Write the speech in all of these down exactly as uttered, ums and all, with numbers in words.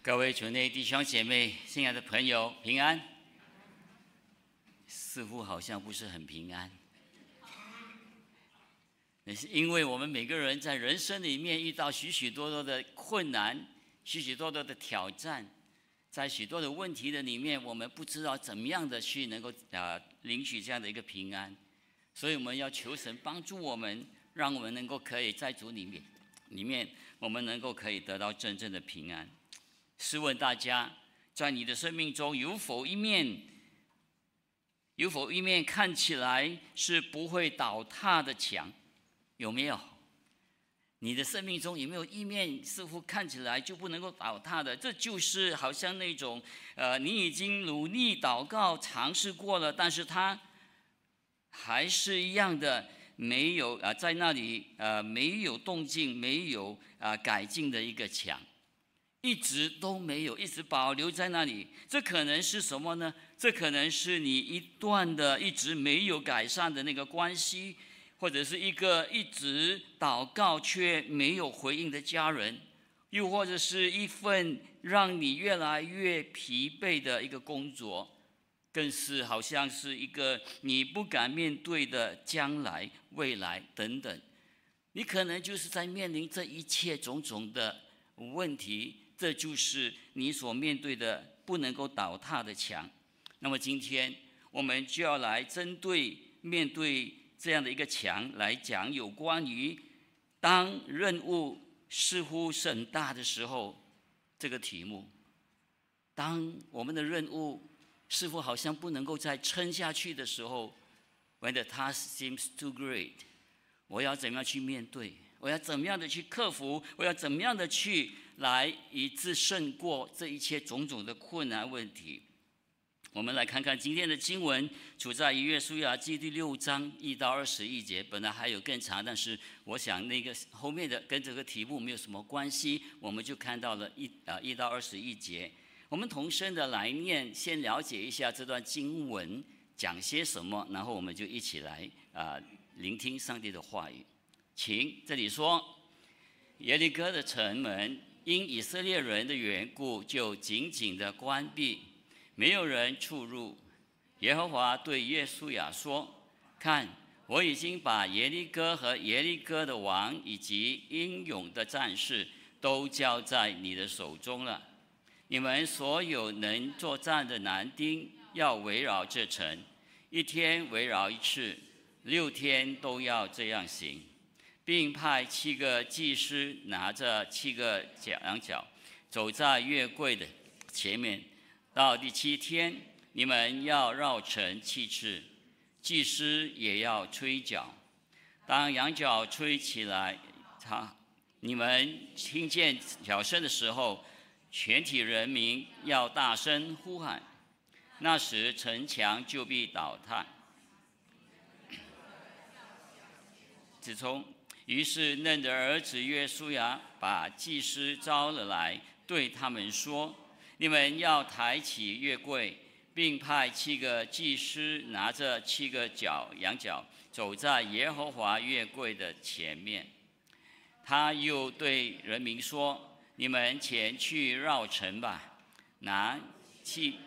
各位主内弟兄姐妹、亲爱的朋友，平安。似乎好像不是很平安，那是因为我们每个人在人生里面遇到许许多多的困难、许许多多的挑战，在许多的问题的里面，我们不知道怎么样的去能够啊领取这样的一个平安，所以我们要求神帮助我们，让我们能够可以在主里面里面，我们能够可以得到真正的平安。试问大家，在你的生命中有否一面，有否一面看起来是不会倒塌的墙？有没有？你的生命中有没有一面似乎看起来就不能够倒塌的？这就是好像那种，呃，你已经努力祷告尝试过了，但是它还是一样的没有啊、呃，在那里呃没有动静，没有啊、呃、改进的一个墙。一直都没有，一直保留在那里。这可能是什么呢？这可能是你一段的一直没有改善的那个关系，或者是一个一直祷告却没有回应的家人，又或者是一份让你越来越疲惫的一个工作，更是好像是一个你不敢面对的将来、未来等等。你可能就是在面临这一切种种的问题。这就是你所面对的不能够倒塌的墙。那么今天我们就要来针对面对这样的一个墙来讲有关于当任务似乎是很大的时候这个题目。当我们的任务似乎好像不能够再撑下去的时候 ，When the task seems too great， 我要怎么样去面对？我要怎么样的去克服？我要怎么样的去来以致胜过这一切种种的困难问题？我们来看看今天的经文，处在以约书亚记第六章一到二十一节。本来还有更长，但是我想那个后面的跟这个题目没有什么关系，我们就看到了一啊一到二十一节。我们同声的来念，先了解一下这段经文讲些什么，然后我们就一起来啊聆听上帝的话语。请这里说，耶利哥的城门因以色列人的缘故就紧紧的关闭，没有人出入。耶和华对约书亚说：看，我已经把耶利哥和耶利哥的王以及英勇的战士都交在你的手中了。你们所有能作战的男丁要围绕这城，一天围绕一次，六天都要这样行，并派七个祭司拿着七个羊角，走在约柜的前面。到第七天，你们要绕城七次，祭司也要吹角。当羊角吹起来，他你们听见角声的时候，全体人民要大声呼喊，那时城墙就必倒塌。自从于是嫩的儿子约书亚把祭司招了来，对他们说：你们要抬起约柜，并派七个祭司拿着七个角羊角，走在耶和华约柜的前面。他又对人民说：你们前去绕城吧，拿七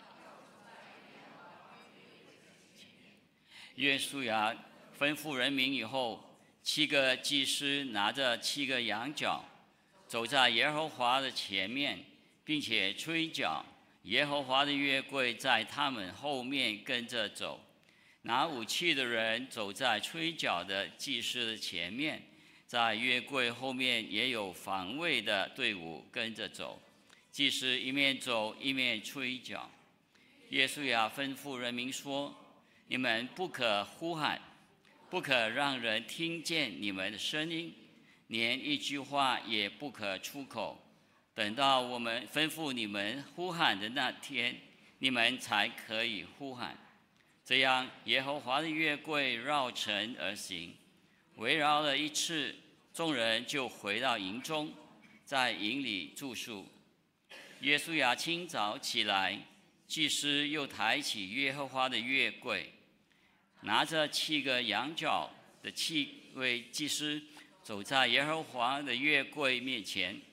约书亚吩咐人民以后，七个祭司拿着七个羊角，走在耶和华的前面，并且吹角。耶和华的约柜在他们后面跟着走。拿武器的人走在吹角的祭司的前面，在约柜后面也有防卫的队伍跟着走。祭司一面走一面吹角。约书亚吩咐人民说：你们不可呼喊，不可让人听见你们的声音，连一句话也不可出口。等到我们吩咐你们呼喊的那天，你们才可以呼喊。这样，耶和华的约柜绕城而行，围绕了一次，众人就回到营中，在营里住宿。约书亚清早起来，祭司又抬起耶和华的约柜，拿着七个羊角的七位祭司走在耶和华的约柜面前。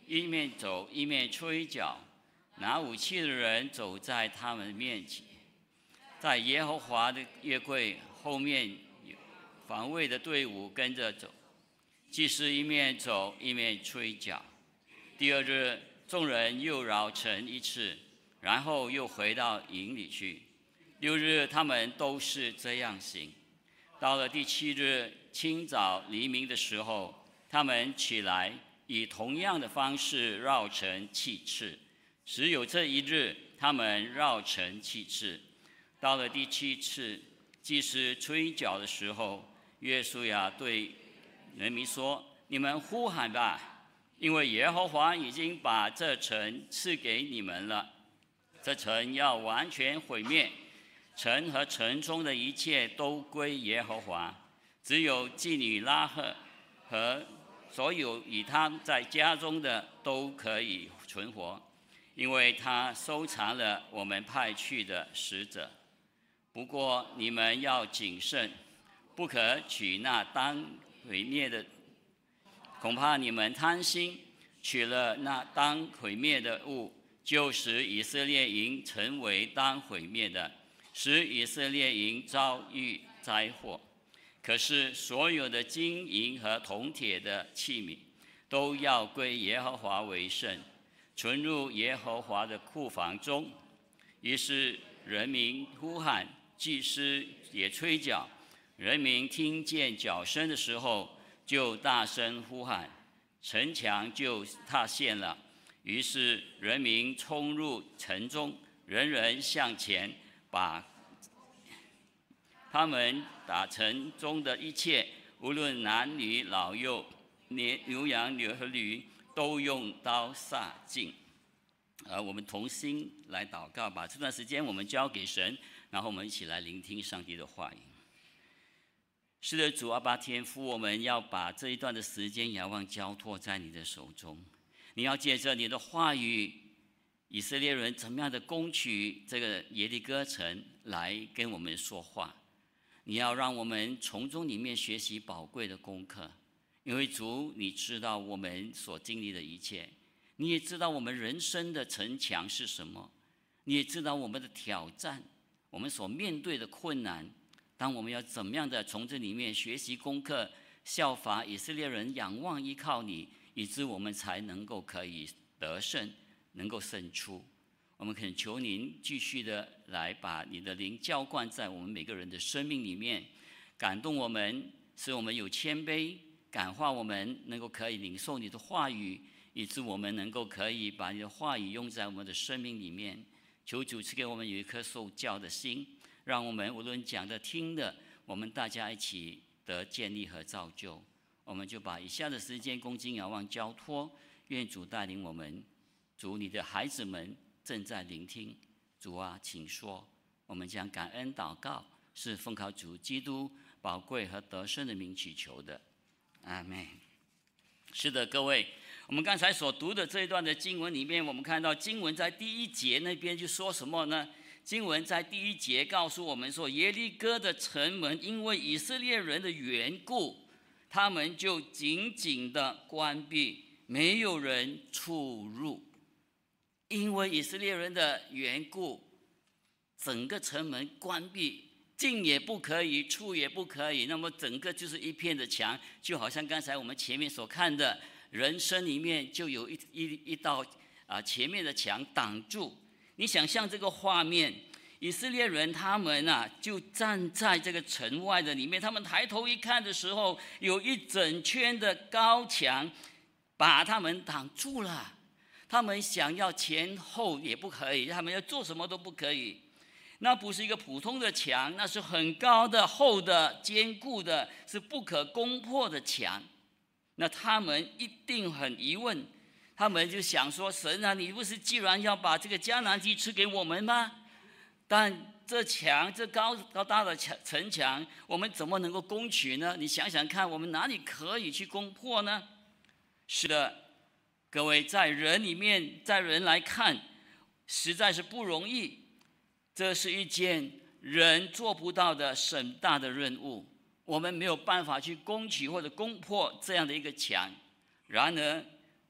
一面走一面吹角，拿武器的人走在他们面前，在耶和华的约柜后面，防卫的队伍跟着走。祭司一面走一面吹角。第二日，众人又绕城一次，然后又回到营里去。六日，他们都是这样行。到了第七日清早黎明的时候，他们起来，以同样的方式绕城七次。只有这一日，他们绕城七次。到了第七次，祭司吹角的时候，约书亚对人民说：“你们呼喊吧，因为耶和华已经把这城赐给你们了。这城要完全毁灭，城和城中的一切都归耶和华，只有妓女拉赫和所有与他在家中的都可以存活，因为他收藏了我们派去的使者。不过你们要谨慎，不可取那当毁灭的，恐怕你们贪心，取了那当毁灭的物，就使以色列营成为当毁灭的，使以色列营遭遇灾祸。可是所有的金银和铜铁的器皿，都要归耶和华为圣，存入耶和华的库房中。于是人民呼喊，祭司也吹角。人民听见角声的时候，就大声呼喊，城墙就塌陷了。于是人民冲入城中，人人向前，把他们打城中的一切，无论男女老幼、牛羊和驴，都用刀杀尽。而我们同心来祷告，把这段时间我们交给神，然后我们一起来聆听上帝的话语。是的，主阿爸天父，我们要把这一段的时间仰望交托在你的手中。你要借着你的话语，以色列人怎么样的攻取这个耶利哥城来跟我们说话。你要让我们从中里面学习宝贵的功课，因为主，你知道我们所经历的一切，你也知道我们人生的城墙是什么，你也知道我们的挑战，我们所面对的困难。当我们要怎么样的从这里面学习功课，效法以色列人仰望依靠你，以致我们才能够可以得胜，能够胜出。我们恳求您继续的来把你的灵浇灌在我们每个人的生命里面，感动我们，使我们有谦卑，感化我们能够可以领受你的话语，以致我们能够可以把你的话语用在我们的生命里面。求主赐给我们有一颗受教的心，让我们无论讲的听的，我们大家一起得建立和造就。我们就把以下的时间恭敬仰望交托，愿主带领我们。主，你的孩子们正在聆听，主啊，请说。我们将感恩祷告，是奉靠主基督宝贵和得胜的名祈求的，阿们。是的，各位，我们刚才所读的这一段的经文里面，我们看到经文在第一节那边就说什么呢？经文在第一节告诉我们说，耶利哥的城门因为以色列人的缘故，他们就紧紧的关闭，没有人出入。因为以色列人的缘故，整个城门关闭，进也不可以，出也不可以。那么整个就是一片的墙，就好像刚才我们前面所看的，人生里面就有一一一道啊前面的墙挡住。你想象这个画面，以色列人他们啊就站在这个城外的里面，他们抬头一看的时候，有一整圈的高墙把他们挡住了。他们想要前后也不可以，他们要做什么都不可以。那不是一个普通的墙，那是很高的、厚的、坚固的，是不可攻破的墙。那他们一定很疑问，他们就想说：神啊，你不是既然要把这个迦南地赐给我们吗？但这墙，这高高大的城墙，我们怎么能够攻取呢？你想想看，我们哪里可以去攻破呢？是的，各位，在人里面，在人来看，实在是不容易。这是一件人做不到的很大的任务，我们没有办法去攻取或者攻破这样的一个墙。然而，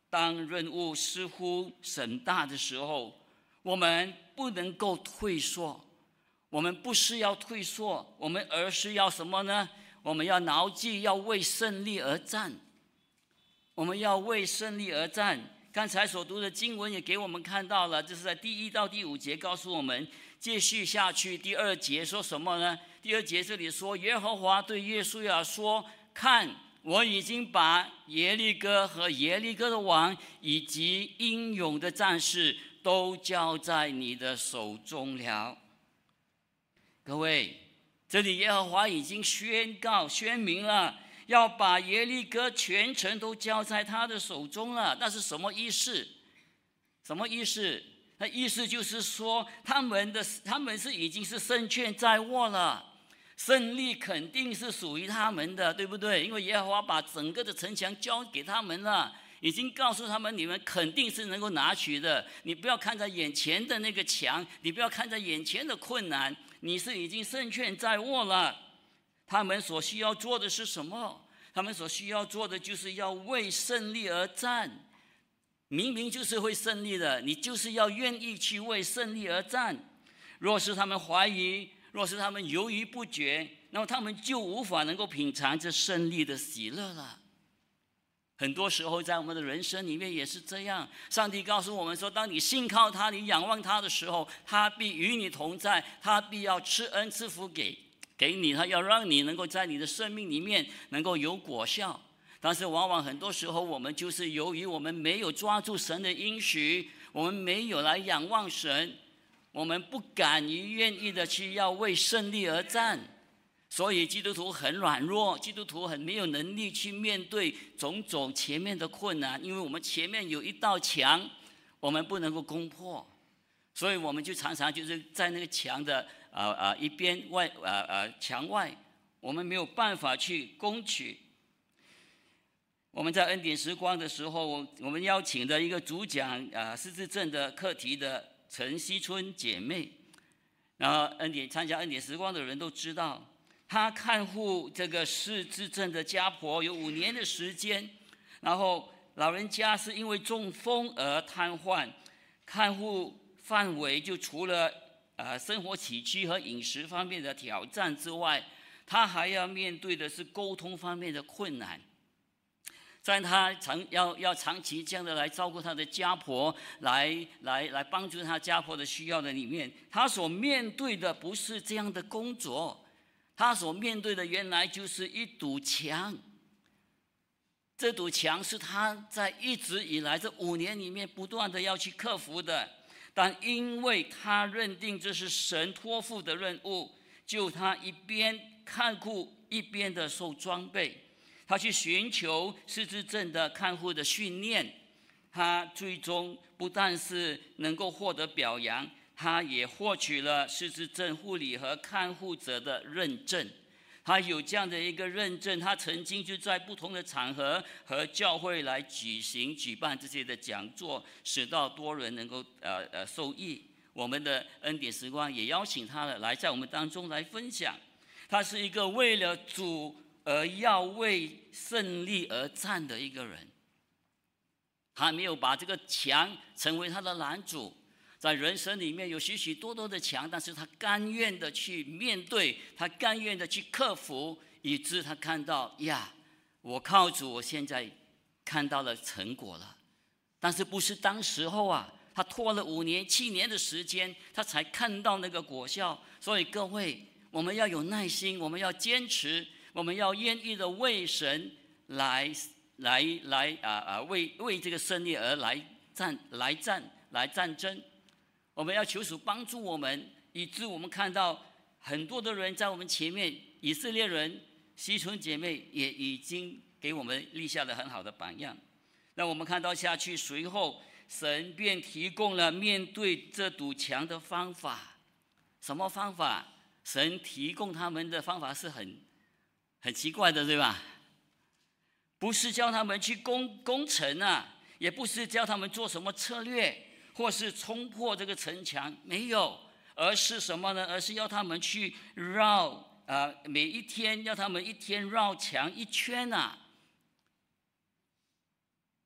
当任务似乎甚大的时候，我们不能够退缩。我们不是要退缩，我们而是要什么呢？我们要牢记，要为胜利而战。我们要为胜利而战。刚才所读的经文也给我们看到了，这是在第一到第五节告诉我们。继续下去，第二节说什么呢？第二节这里说，耶和华对约书亚说：“看，我已经把耶利哥和耶利哥的王以及英勇的战士都交在你的手中了。”各位，这里耶和华已经宣告宣明了，要把耶利哥全城都交在他的手中了。那是什么意思？什么意思？那意思就是说，他们的他们是已经是胜券在握了，胜利肯定是属于他们的，对不对？因为耶和华把整个的城墙交给他们了，已经告诉他们，你们肯定是能够拿取的。你不要看在眼前的那个墙，你不要看在眼前的困难，你是已经胜券在握了。他们所需要做的是什么？他们所需要做的就是要为胜利而战。明明就是会胜利的，你就是要愿意去为胜利而战。若是他们怀疑，若是他们犹豫不决，那么他们就无法能够品尝这胜利的喜乐了。很多时候在我们的人生里面也是这样，上帝告诉我们说，当你信靠他，你仰望他的时候，他必与你同在，他必要赐恩赐福给给你，他要让你能够在你的生命里面能够有果效。但是往往很多时候，我们就是由于我们没有抓住神的应许，我们没有来仰望神，我们不敢于愿意的去要为胜利而战，所以基督徒很软弱，基督徒很没有能力去面对种种前面的困难，因为我们前面有一道墙，我们不能够攻破，所以我们就常常就是在那个墙的呃呃一边外呃呃墙外，我们没有办法去攻取。我们在恩典时光的时候，我们邀请的一个主讲啊，失智症的课题的陈希春姐妹，然后恩典参加恩典时光的人都知道，她看护这个失智症的家婆有五年的时间，然后老人家是因为中风而瘫痪，看护范围就除了呃生活起居和饮食方面的挑战之外，她还要面对的是沟通方面的困难。在他长要要长期这样的来照顾他的家婆，来来来帮助他家婆的需要的里面，他所面对的不是这样的工作，他所面对的原来就是一堵墙。这堵墙是他在一直以来这五年里面不断的要去克服的，但因为他认定这是神托付的任务，就他一边看顾一边的受装备。他去寻求失智症的看护的训练，他最终不但是能够获得表扬，他也获取了失智症护理和看护者的认证。他有这样的一个认证，他曾经就在不同的场合和教会来举行举办这些的讲座，使到多人能够呃呃受益。我们的恩典时光也邀请他了，来在我们当中来分享。他是一个为了主而要为胜利而战的一个人，他没有把这个墙成为他的拦阻。在人生里面有许许多多的墙，但是他甘愿的去面对，他甘愿的去克服，以致他看到呀，我靠主，我现在看到了成果了。但是不是当时候啊，他拖了五年、七年的时间，他才看到那个果效。所以各位，我们要有耐心，我们要坚持。我们要愿意的为神来来来啊啊为为这个胜利而来战来战来战争。我们要求主帮助我们，以致我们看到很多的人在我们前面，以色列人希春姐妹也已经给我们立下了很好的榜样。那我们看到下去，随后神便提供了面对这堵墙的方法。什么方法？神提供他们的方法是很很奇怪的，对吧？不是教他们去攻攻城啊，也不是教他们做什么策略，或是冲破这个城墙，没有，而是什么呢？而是要他们去绕啊、呃，每一天要他们一天绕墙一圈啊。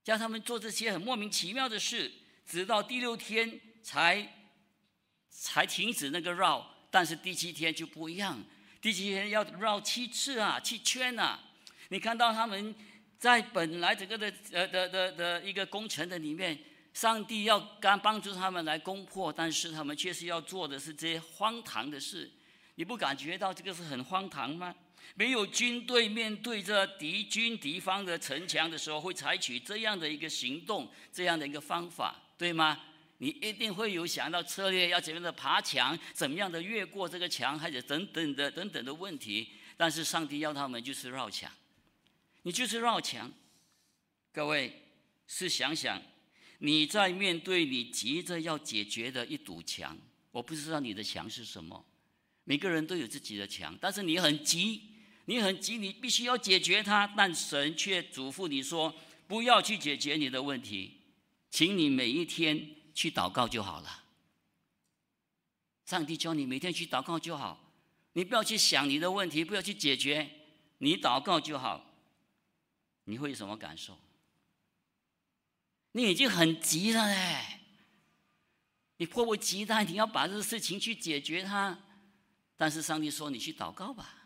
叫他们做这些很莫名其妙的事，直到第六天才才停止那个绕。但是第七天就不一样，第七天要绕七次啊，七圈啊。你看到他们在本来整个的呃的的的一个工程的里面，上帝要刚帮助他们来攻破，但是他们确实要做的是这些荒唐的事。你不感觉到这个是很荒唐吗？没有军队面对着敌军敌方的城墙的时候，会采取这样的一个行动，这样的一个方法，对吗？你一定会有想到策略，要怎么样的爬墙，怎么样的越过这个墙，还是等等的等等的问题。但是上帝要他们就是绕墙，你就是绕墙。各位试想想，你在面对你急着要解决的一堵墙，我不知道你的墙是什么，每个人都有自己的墙，但是你很急，你很急，你必须要解决它，但神却嘱咐你说，不要去解决你的问题，请你每一天去祷告就好了。上帝教你每天去祷告就好，你不要去想你的问题，不要去解决，你祷告就好。你会有什么感受？你已经很急了嘞，你迫不及待，你要把这个事情去解决它。但是上帝说你去祷告吧，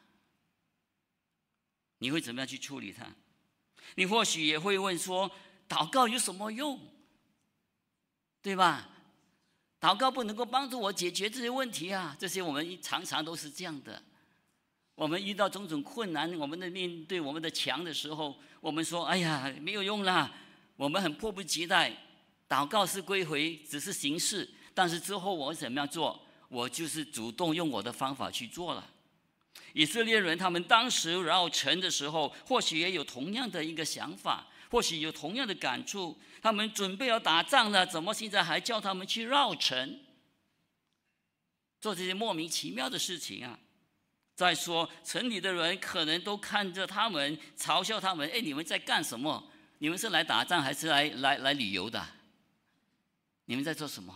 你会怎么样去处理它？你或许也会问说，祷告有什么用？对吧？祷告不能够帮助我解决这些问题啊，这些我们常常都是这样的。我们遇到种种困难，我们的面对我们的墙的时候，我们说哎呀没有用啦，我们很迫不及待。祷告是归回，只是形式，但是之后我怎么样做？我就是主动用我的方法去做了。以色列人他们当时绕城的时候，或许也有同样的一个想法，或许有同样的感触。他们准备要打仗了，怎么现在还叫他们去绕城，做这些莫名其妙的事情啊？再说城里的人可能都看着他们，嘲笑他们，哎，你们在干什么？你们是来打仗还是来来来旅游的？你们在做什么？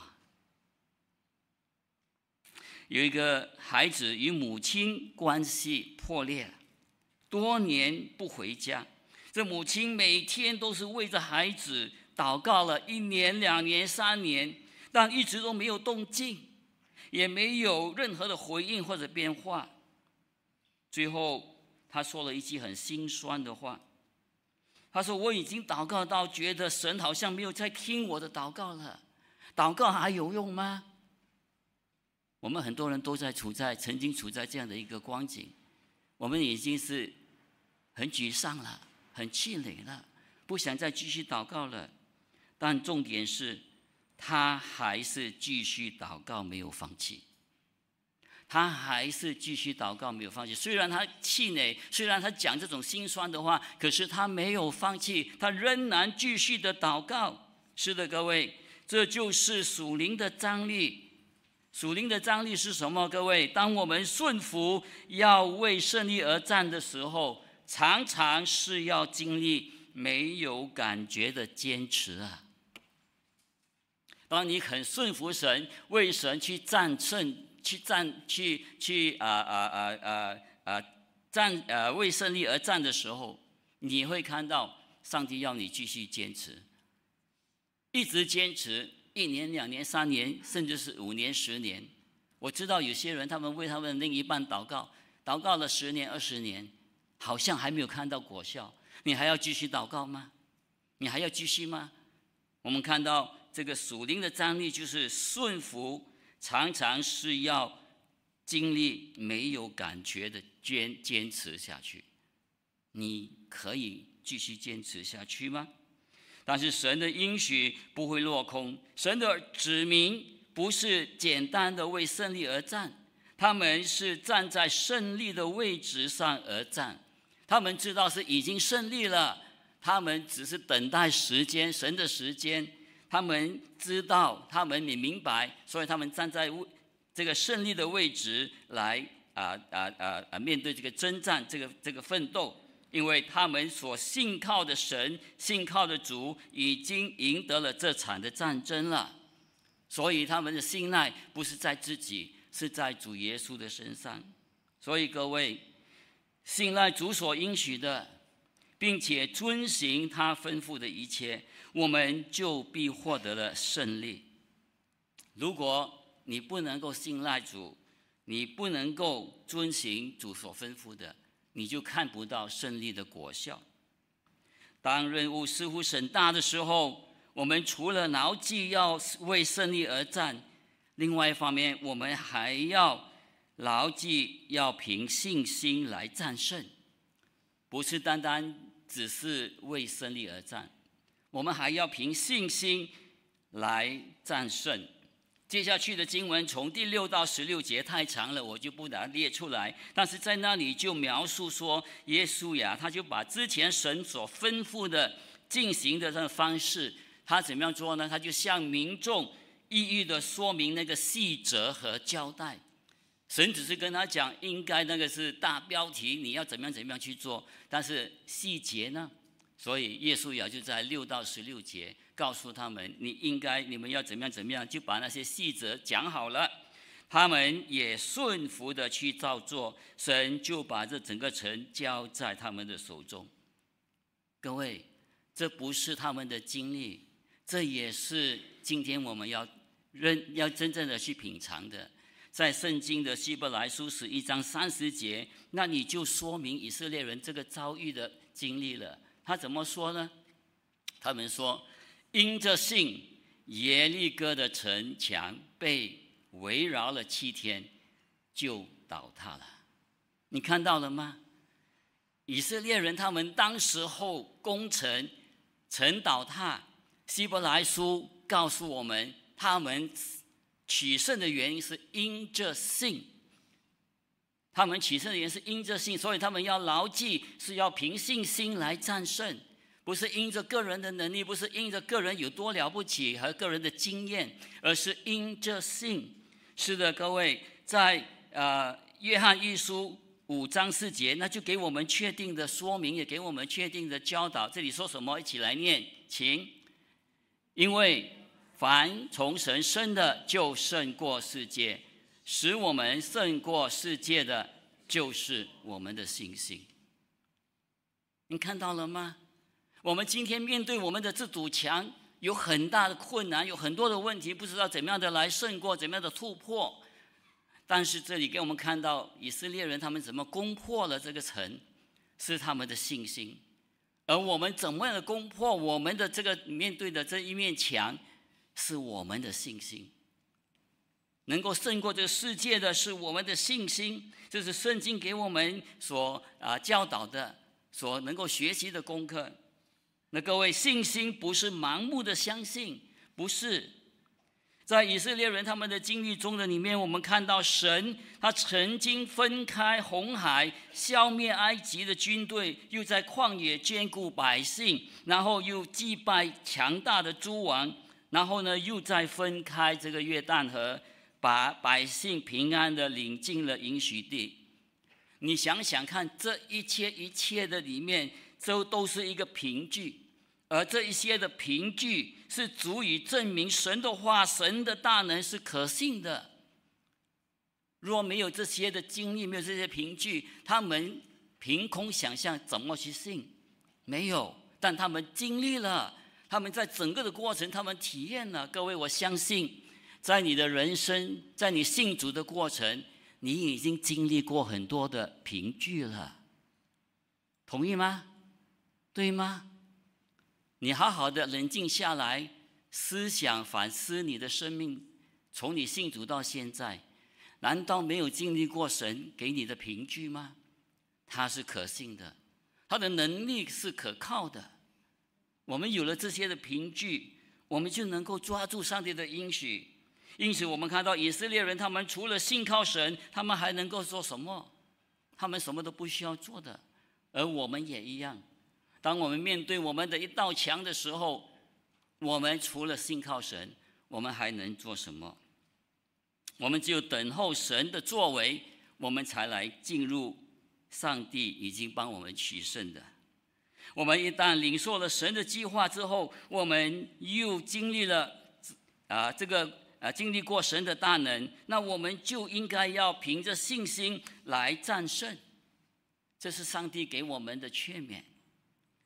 有一个孩子与母亲关系破裂了，多年不回家。这母亲每天都是为着孩子祷告了一年、两年、三年，但一直都没有动静，也没有任何的回应或者变化。最后，他说了一句很心酸的话，他说：“我已经祷告到觉得神好像没有在听我的祷告了，祷告还有用吗？”我们很多人都在处在曾经处在这样的一个光景，我们已经是很沮丧了，很气馁了，不想再继续祷告了。但重点是，他还是继续祷告，没有放弃。他还是继续祷告，没有放弃。虽然他气馁，虽然他讲这种心酸的话，可是他没有放弃，他仍然继续的祷告。是的，各位，这就是属灵的张力。属灵的张力是什么？各位，当我们顺服要为胜利而战的时候，常常是要经历没有感觉的坚持啊。当你很顺服神，为神去战胜。去战去去啊啊啊啊啊战呃为胜利而战的时候，你会看到上帝要你继续坚持，一直坚持一年、两年、三年，甚至是五年、十年。我知道有些人他们为他们的另一半祷告，祷告了十年、二十年，好像还没有看到果效。你还要继续祷告吗？你还要继续吗？我们看到这个属灵的张力就是顺服。常常是要经历没有感觉的坚坚持下去，你可以继续坚持下去吗？但是神的应许不会落空，神的子民不是简单的为胜利而战，他们是站在胜利的位置上而战，他们知道是已经胜利了，他们只是等待时间，神的时间。他们知道，他们也明白，所以他们站在这个胜利的位置来啊啊啊啊面对这个征战，这个这个奋斗，因为他们所信靠的神、信靠的主已经赢得了这场的战争了，所以他们的信赖不是在自己，是在主耶稣的身上。所以各位，信赖主所应许的， 并且遵行他吩咐的一切，我们就必获得了胜利。如果你不能够信赖主，你不能够遵行主所吩咐的，你就看不到胜利的果效。当任务似乎很大的时候，我们除了牢记要为胜利而战，另外一方面，我们还要牢记要凭信心来战胜，不是单单只是为胜利而战，我们还要凭信心来战胜。接下去的经文从第六到十六节太长了，我就不把它列出来。但是在那里就描述说，耶稣呀，他就把之前神所吩咐的进行的这个方式，他怎么样做呢？他就向民众一一的说明那个细则和交代。神只是跟他讲，应该那个是大标题，你要怎么样怎么样去做，但是细节呢？所以耶稣呀就在六到十六节告诉他们，你应该你们要怎么样怎么样，就把那些细则讲好了。他们也顺服的去照做，神就把这整个城交在他们的手中。各位，这不是他们的经历，这也是今天我们要认要真正的去品尝的。在圣经的希伯来书十一章三十节，那你就说明以色列人这个遭遇的经历了。他怎么说呢？他们说，因着信，耶利哥的城墙被围绕了七天，就倒塌了。你看到了吗？以色列人他们当时候攻城，城倒塌。希伯来书告诉我们，他们取胜的原因是因着信。他们取胜的原因是因着信，所以他们要牢记，是要凭信心来战胜，不是因着个人的能力，不是因着个人有多了不起和个人的经验，而是因着信。是的，各位，在呃约翰一书五章四节，那就给我们确定的说明，也给我们确定的教导。这里说什么？一起来念，请。因为凡从神生的，就胜过世界。使我们胜过世界的，就是我们的信心。你看到了吗？我们今天面对我们的这堵墙，有很大的困难，有很多的问题，不知道怎么样的来胜过，怎么样的突破。但是这里给我们看到以色列人他们怎么攻破了这个城，是他们的信心。而我们怎么样的攻破我们的这个面对的这一面墙，是我们的信心。能够胜过这个世界的是我们的信心，这是圣经给我们所啊教导的，所能够学习的功课。那各位，信心不是盲目的相信，不是。在以色列人他们的经历中的里面，我们看到神他曾经分开红海，消灭埃及的军队，又在旷野眷顾百姓，然后又击败强大的诸王，然后呢又再分开这个约旦河，把百姓平安的领进了应许地。你想想看，这一切一切的里面，这都是一个凭据，而这一些的凭据是足以证明神的话、神的大能是可信的。若没有这些的经历，没有这些凭据，他们凭空想象怎么去信？没有，但他们经历了，他们在整个的过程，他们体验了。各位，我相信在你的人生，在你信主的过程，你已经经历过很多的凭据了，同意吗？对吗？你好好的冷静下来，思想反思你的生命，从你信主到现在，难道没有经历过神给你的凭据吗？他是可信的，他的能力是可靠的。我们有了这些的凭据，我们就能够抓住上帝的应许。因此我们看到以色列人，他们除了信靠神，他们还能够做什么？他们什么都不需要做的。而我们也一样，当我们面对我们的一道墙的时候，我们除了信靠神，我们还能做什么？我们只有等候神的作为，我们才来进入上帝已经帮我们取胜的。我们一旦领受了神的计划之后，我们又经历了啊这个啊经历过神的大能，那我们就应该要凭着信心来战胜。这是上帝给我们的劝勉。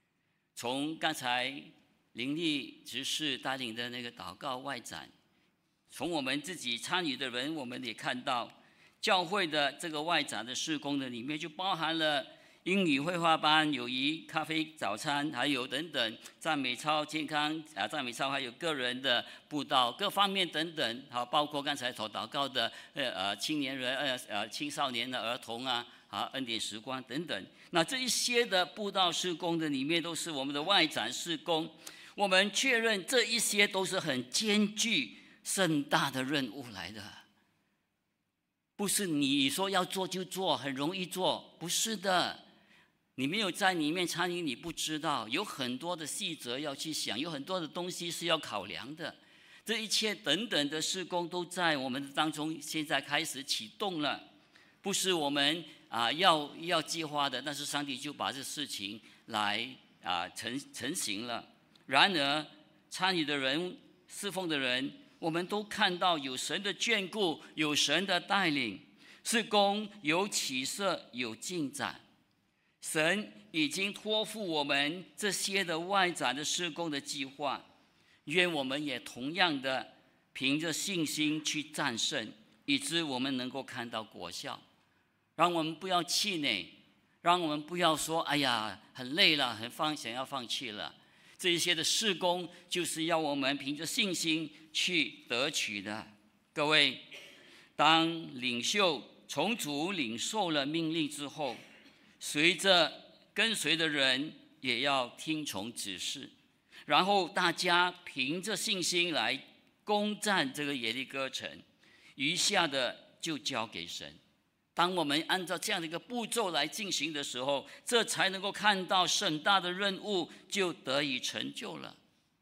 从刚才林立执事带领的那个祷告外展，从我们自己参与的人，我们也看到教会的这个外展的事工的里面，就包含了英语绘画班、友谊咖啡早餐，还有等等赞美操、健康啊赞美操，还有个人的布道各方面等等，好，包括刚才所祷告的呃呃青年人、呃呃青少年的儿童啊，啊恩典时光等等。那这一些的布道事工的里面，都是我们的外展事工。我们确认这一些都是很艰巨、盛大的任务来的，不是你说要做就做，很容易做，不是的。你没有在里面参与，你不知道有很多的细则要去想，有很多的东西是要考量的。这一切等等的事工都在我们当中，现在开始启动了，不是我们啊要要计划的，但是上帝就把这事情来啊成成型了。然而，参与的人、侍奉的人，我们都看到有神的眷顾，有神的带领，事工有起色，有进展。神已经托付我们这些的外展的事工的计划，愿我们也同样的凭着信心去战胜，以致我们能够看到果效。让我们不要气馁，让我们不要说哎呀很累了，很放想要放弃了。这一些的事工就是要我们凭着信心去得取的。各位，当领袖从主领受了命令之后，随着跟随的人也要听从指示，然后大家凭着信心来攻占这个耶利哥城，余下的就交给神。当我们按照这样的一个步骤来进行的时候，这才能够看到盛大的任务就得以成就了。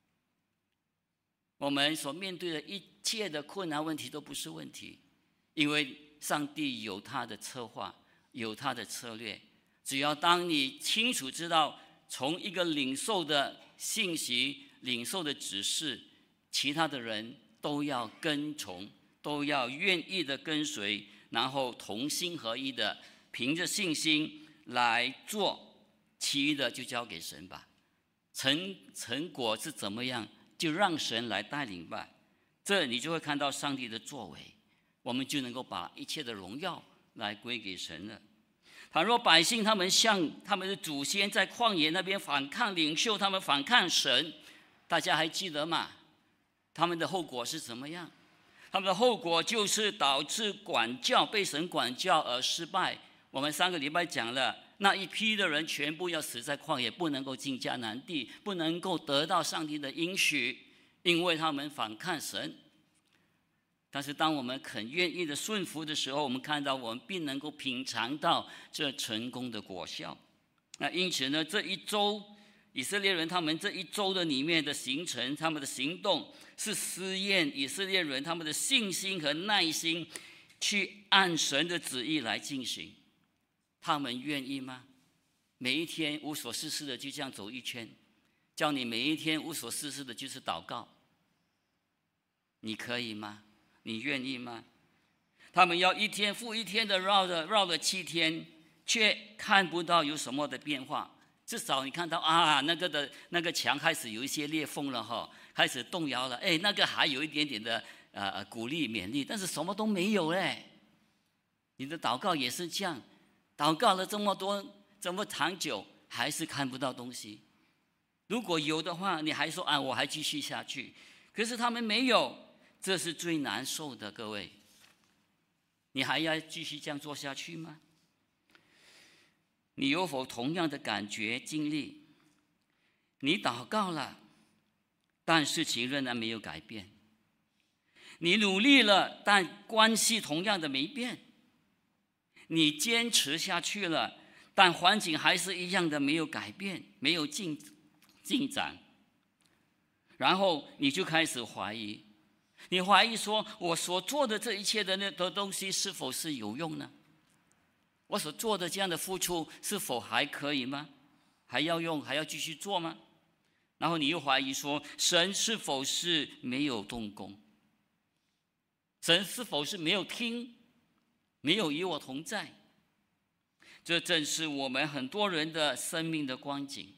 我们所面对的一切的困难问题都不是问题，因为上帝有他的策划，有他的策略。只要当你清楚知道从一个领受的信息、领受的指示，其他的人都要跟从，都要愿意的跟随，然后同心合一的凭着信心来做，其余的就交给神吧。成成果是怎么样，就让神来带领吧。这你就会看到上帝的作为，我们就能够把一切的荣耀来归给神了。倘若百姓他们向他们的祖先在旷野那边反抗领袖，他们反抗神，大家还记得吗？他们的后果是怎么样？他们的后果就是导致管教被神管教而失败。我们上个礼拜讲了，那一批的人全部要死在旷野，不能够进迦南地，不能够得到上帝的应许，因为他们反抗神。但是当我们肯愿意的顺服的时候，我们看到我们并能够品尝到这成功的果效。那因此呢，这一周以色列人他们这一周的里面的行程，他们的行动是试验以色列人他们的信心和耐心，去按神的旨意来进行。他们愿意吗？每一天无所事事的就这样走一圈，叫你每一天无所事事的就是祷告，你可以吗？你愿意吗？他们要一天复一天的绕着绕了七天，却看不到有什么的变化。至少你看到啊，那个的那个墙开始有一些裂缝了哈，开始动摇了。哎，那个还有一点点的呃鼓励勉励，但是什么都没有嘞。你的祷告也是这样，祷告了这么多这么长久，还是看不到东西。如果有的话，你还说啊，我还继续下去。可是他们没有，这是最难受的，各位。你还要继续这样做下去吗？你有否同样的感觉经历？你祷告了，但事情仍然没有改变。你努力了，但关系同样的没变。你坚持下去了，但环境还是一样的没有改变，没有进进展。然后你就开始怀疑，你怀疑说，我所做的这一切的那的东西是否是有用呢？我所做的这样的付出是否还可以吗？还要用，还要继续做吗？然后你又怀疑说，神是否是没有动工？神是否是没有听，没有与我同在？这正是我们很多人的生命的光景。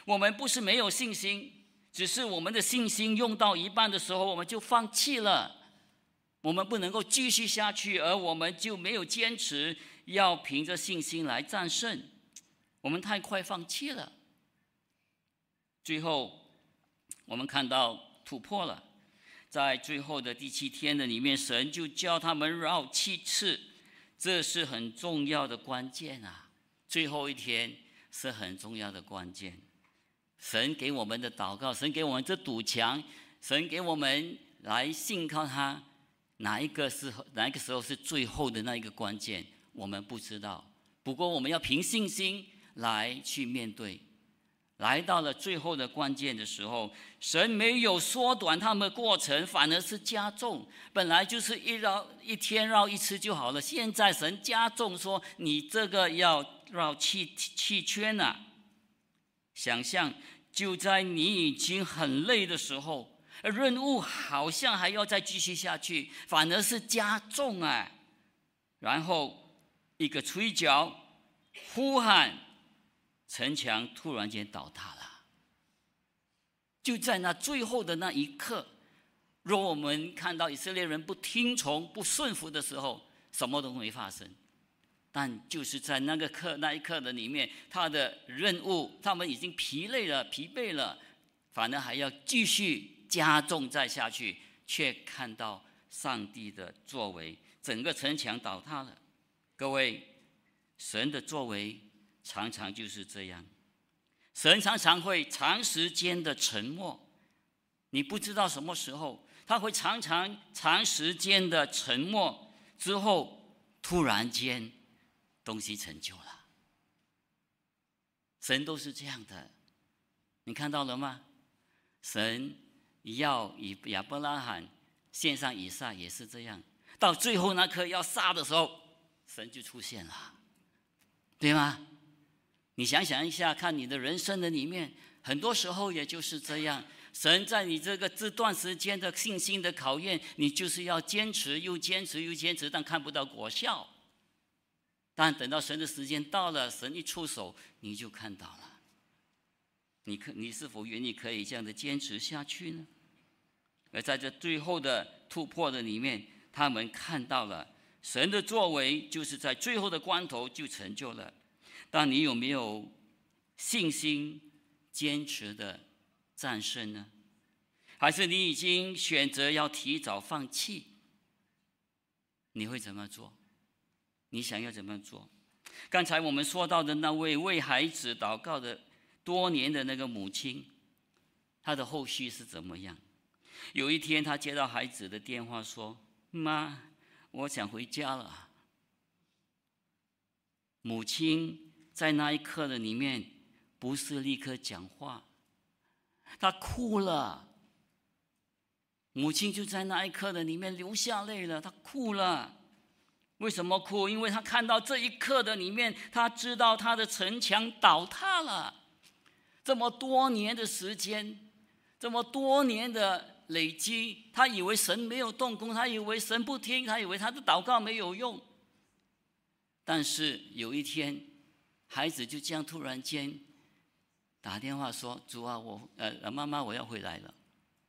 我们不是没有信心，只是我们的信心用到一半的时候，我们就放弃了。我们不能够继续下去，而我们就没有坚持要凭着信心来战胜。我们太快放弃了。最后我们看到突破了，在最后的第七天的里面，神就叫他们绕七次，这是很重要的关键啊！最后一天是很重要的关键。神给我们的祷告，神给我们这堵墙，神给我们来信靠他，哪一个是哪一个时候是最后的那一个关键，我们不知道。不过我们要凭信心来去面对。来到了最后的关键的时候，神没有缩短他们的过程，反而是加重。本来就是一绕一天绕一次就好了，现在神加重说，你这个要绕七七圈啊！想象就在你已经很累的时候，任务好像还要再继续下去，反而是加重啊！然后一个吹角，呼喊，城墙突然间倒塌了。就在那最后的那一刻，若我们看到以色列人不听从、不顺服的时候，什么都没发生。但就是在那个刻那一刻的里面，他的任务，他们已经疲累了、疲惫了，反而还要继续加重再下去，却看到上帝的作为，整个城墙倒塌了。各位，神的作为常常就是这样，神常常会长时间的沉默，你不知道什么时候他会常常长时间的沉默之后，突然间东西成就了。神都是这样的，你看到了吗？神要以亚伯拉罕献上以撒也是这样，到最后那刻要杀的时候，神就出现了，对吗？你想想一下，看你的人生的里面，很多时候也就是这样。神在你这个这段时间的信心的考验，你就是要坚持又坚持又坚持，但看不到果效。但等到神的时间到了，神一出手，你就看到了。你可你是否愿意可以这样的坚持下去呢？而在这最后的突破的里面，他们看到了神的作为，就是在最后的关头就成就了。但你有没有信心坚持的战胜呢？还是你已经选择要提早放弃？你会怎么做？你想要怎么做？刚才我们说到的那位为孩子祷告的多年的那个母亲，她的后续是怎么样？有一天她接到孩子的电话说，妈，我想回家了。母亲在那一刻的里面不是立刻讲话，她哭了。母亲就在那一刻的里面流下泪了，她哭了。为什么哭？因为她看到这一刻的里面，她知道她的城墙倒塌了。这么多年的时间，这么多年的累积，她以为神没有动工，她以为神不听，她以为她的祷告没有用。但是有一天，孩子就这样突然间打电话说，主啊，我呃妈妈我要回来了。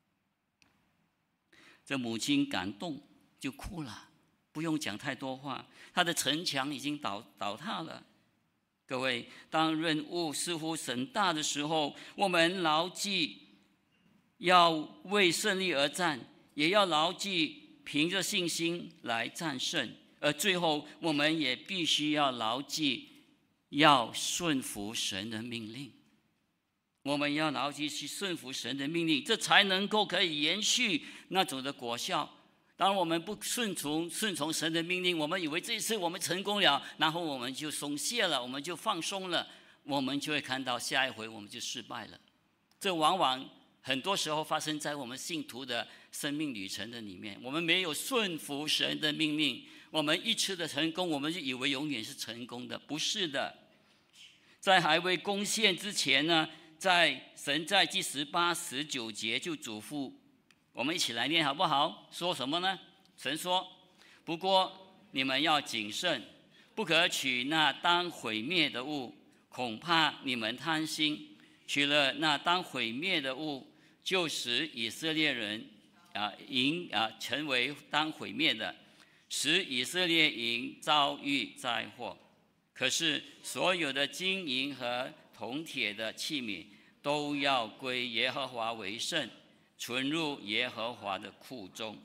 这母亲感动就哭了，不用讲太多话，她的城墙已经 倒, 倒塌了。各位，当任务似乎很大的时候，我们牢记要为胜利而战，也要牢记凭着信心来战胜。而最后我们也必须要牢记要顺服神的命令，我们要牢记去顺服神的命令，这才能够可以延续那种的果效。当我们不顺从顺从神的命令，我们以为这一次我们成功了，然后我们就松懈了，我们就放松了，我们就会看到下一回我们就失败了。这往往很多时候发生在我们信徒的生命旅程的里面，我们没有顺服神的命令，我们一次的成功，我们就以为永远是成功的，不是的。在还未攻陷之前呢，在神在第十八、十九节就嘱咐我们一起来念好不好？说什么呢？神说：不过你们要谨慎，不可取那当毁灭的物，恐怕你们贪心， 取了那当毁灭的物，就使以色列人啊营啊成为当毁灭的，使以色列营遭遇灾祸。可是所有的金银和铜铁的器皿都要归耶和华为圣，存入耶和华的库中。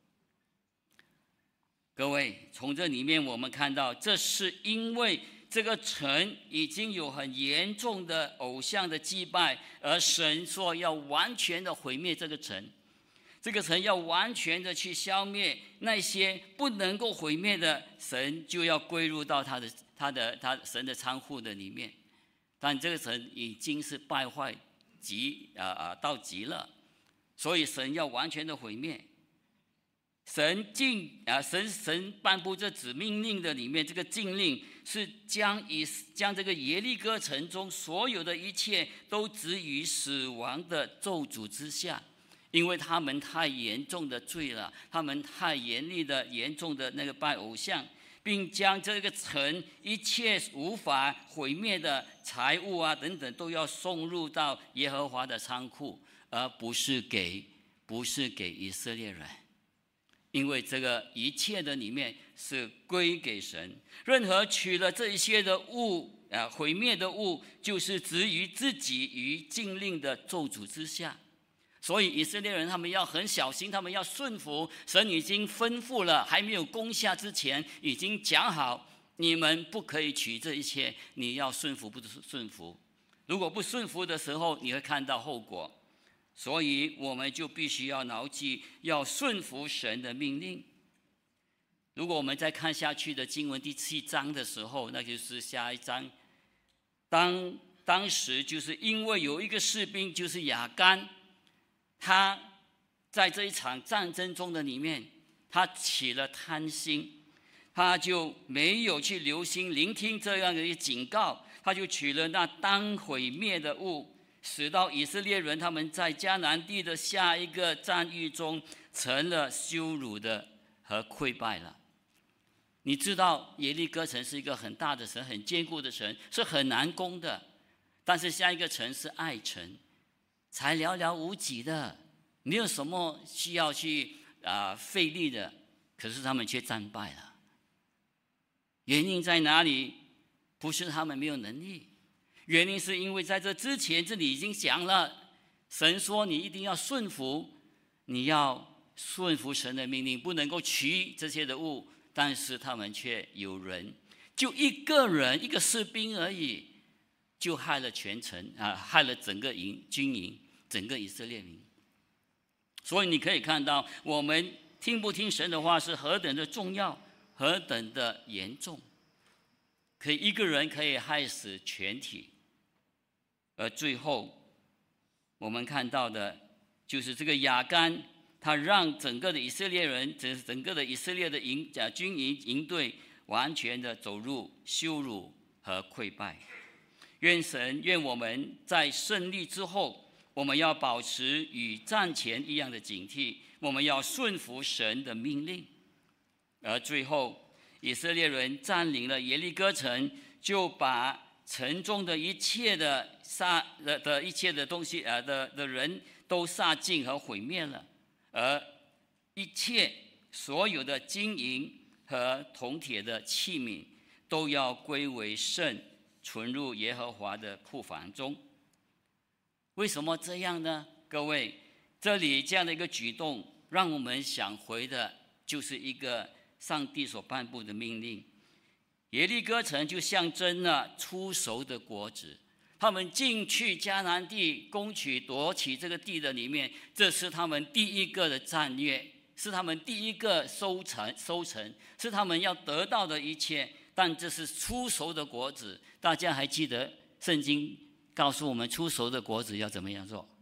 各位，从这里面我们看到，这是因为这个城已经有很严重的偶像的祭拜，而神说要完全的毁灭这个城，这个城要完全的去消灭那些不能够毁灭的，神就要归入到他的他的他神的仓库的里面。但这个城已经是败坏极啊啊到极了，所以神要完全的毁灭。神禁啊，神神颁布这指命令的里面，这个禁令是将以将这个耶利哥城中所有的一切都置于死亡的咒诅之下，因为他们太严重的罪了，他们太严厉的严重的那个拜偶像，并将这个城一切无法毁灭的财物啊等等，都要送入到耶和华的仓库，而不是给不是给以色列人。因为这个一切的里面是归给神，任何取了这一些的物啊，毁灭的物，就是置于自己于禁令的咒诅之下。所以以色列人他们要很小心，他们要顺服神已经吩咐了，还没有攻下之前已经讲好，你们不可以取这一切，你要顺服不顺服。如果不顺服的时候，你会看到后果。所以我们就必须要牢记，要顺服神的命令。如果我们再看下去的经文第七章的时候，那就是下一章。当当时就是因为有一个士兵，就是亚干，他在这一场战争中的里面，他起了贪心，他就没有去留心聆听这样的一个警告，他就取了那当毁灭的物，使到以色列人他们在迦南地的下一个战役中成了羞辱的和溃败了。你知道耶利哥城是一个很大的城，很坚固的城，是很难攻的。但是下一个城是爱城，才寥寥无几的，没有什么需要去啊、呃、费力的，可是他们却战败了。原因在哪里？不是他们没有能力。原因是因为在这之前，这里已经讲了，神说你一定要顺服，你要顺服神的命令，不能够取这些的物。但是他们却有人，就一个人，一个士兵而已，就害了全城啊，害了整个营军营，整个以色列民。所以你可以看到，我们听不听神的话是何等的重要，何等的严重。可以一个人可以害死全体。而最后我们看到的就是这个亚干，他让整个的以色列人，整整个的以色列的营啊军营营队完全的走入羞辱和溃败。愿神愿我们在胜利之后，我们要保持与战前一样的警惕，我们要顺服神的命令。而最后以色列人占领了耶利哥城，就把城中的一切的杀的的一切的东西啊的的人都杀尽和毁灭了，而一切所有的金银和铜铁的器皿都要归为圣，存入耶和华的库房中。为什么这样呢？各位，这里这样的一个举动，让我们想回的就是一个上帝所颁布的命令。耶利哥城就象征了出熟的果子，他们进去迦南地攻取夺取这个地的里面，这是他们第一个的战略，是他们第一个收成收成，是他们要得到的一切。但这是出熟的果子，大家还记得圣经告诉我们出熟的果子要怎么样做？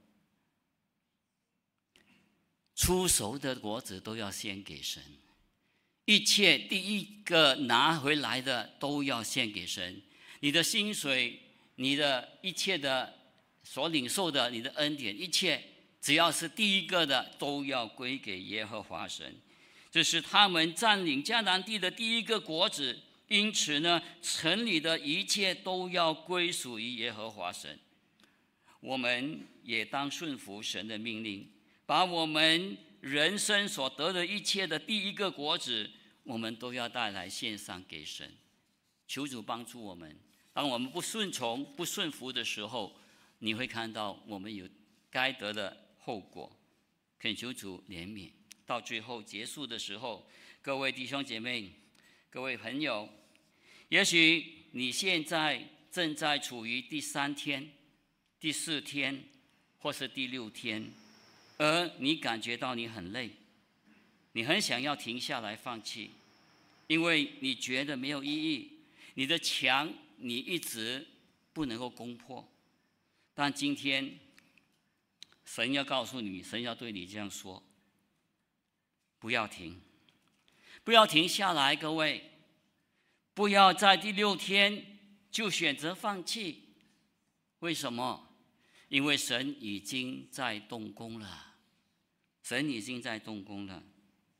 出熟的果子都要献给神，一切第一个拿回来的都要献给神。你的薪水，你的一切的所领受的，你的恩典，一切只要是第一个的，都要归给耶和华神。这是他们占领迦南地的第一个果子，因此呢，城里的一切都要归属于耶和华神。 我们也当顺服神的命令，把我们人生所得的一切的第一个果子，我们都要带来献上给神。求主帮助我们，当我们不顺从、不顺服的时候，你会看到我们有该得的后果。恳求主怜悯。到最后结束的时候，各位弟兄姐妹、各位朋友，也许你现在正在处于第三天、第四天，或是第六天，而你感觉到你很累，你很想要停下来放弃，因为你觉得没有意义，你的墙你一直不能够攻破。但今天神要告诉你，神要对你这样说：不要停，不要停下来，各位，不要在第六天就选择放弃。为什么？因为神已经在动工了，神已经在动工了。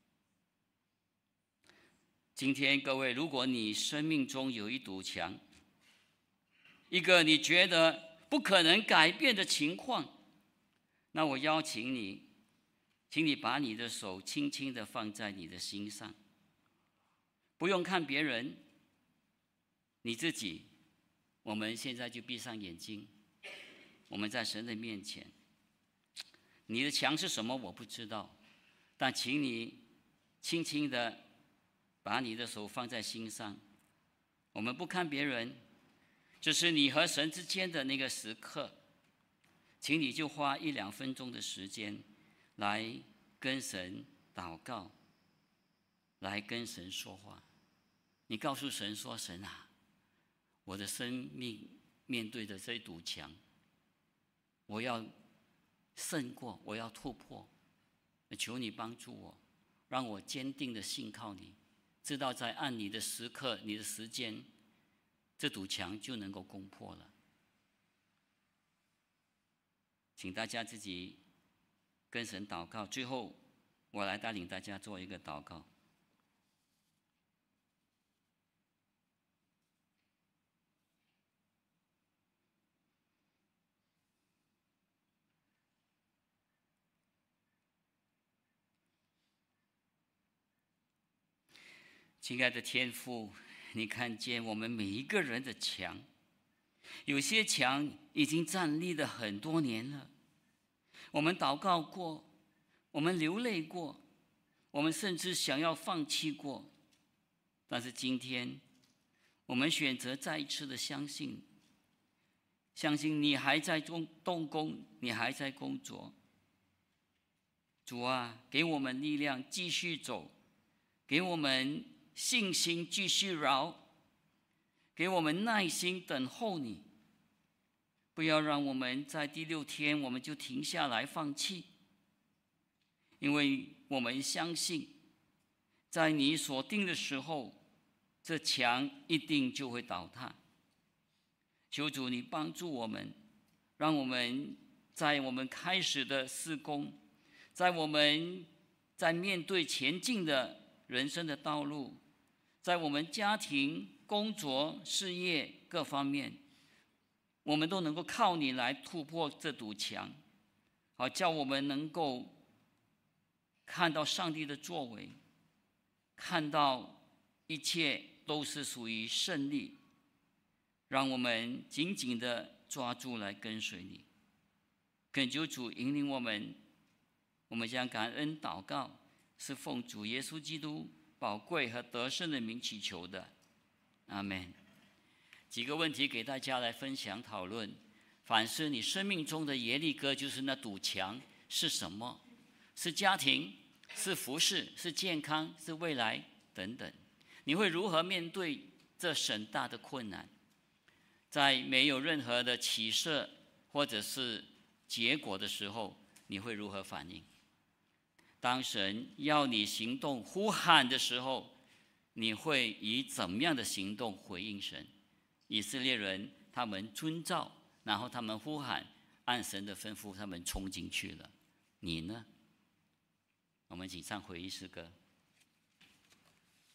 今天各位，如果你生命中有一堵墙，一个你觉得不可能改变的情况，那我邀请你，请你把你的手轻轻地放在你的心上，不用看别人，你自己。我们现在就闭上眼睛，我们在神的面前。你的墙是什么我不知道，但请你轻轻地把你的手放在心上。我们不看别人，这是你和神之间的那个时刻，请你就花一两分钟的时间来跟神祷告，来跟神说话。你告诉神说：神啊，我的生命面对的这一堵墙，我要胜过，我要突破，求你帮助我，让我坚定的信靠你，知道在按你的时刻、你的时间，这堵墙就能够攻破了。请大家自己跟神祷告，最后我来带领大家做一个祷告。亲爱的天父，你看见我们每一个人的墙，有些墙已经站立了很多年了，我们祷告过，我们流泪过，我们甚至想要放弃过，但是今天我们选择再一次的相信，相信你还在动工，你还在工作。主啊，给我们力量继续走，给我们信心继续饶，给我们耐心等候你，不要让我们在第六天我们就停下来放弃，因为我们相信在你所定的时候，这墙一定就会倒塌。求主你帮助我们，让我们在我们开始的事工，在我们在面对前进的人生的道路，在我们家庭、工作、事业各方面，我们都能够靠你来突破这堵墙，好叫我们能够看到上帝的作为，看到一切都是属于胜利，让我们紧紧地抓住来跟随你。恳求主引领我们，我们将感恩祷告，是奉主耶稣基督宝贵和得胜的名祈求的，阿们。几个问题给大家来分享讨论。反思你生命中的耶利哥，就是那堵墙是什么？是家庭，是服事，是健康，是未来等等。你会如何面对这神大的困难？在没有任何的起色或者是结果的时候，你会如何反应？当神要你行动呼喊的时候，你会以怎么样的行动回应神？以色列人他们遵照，然后他们呼喊，按神的吩咐他们冲进去了。你呢？我们请唱回忆诗歌。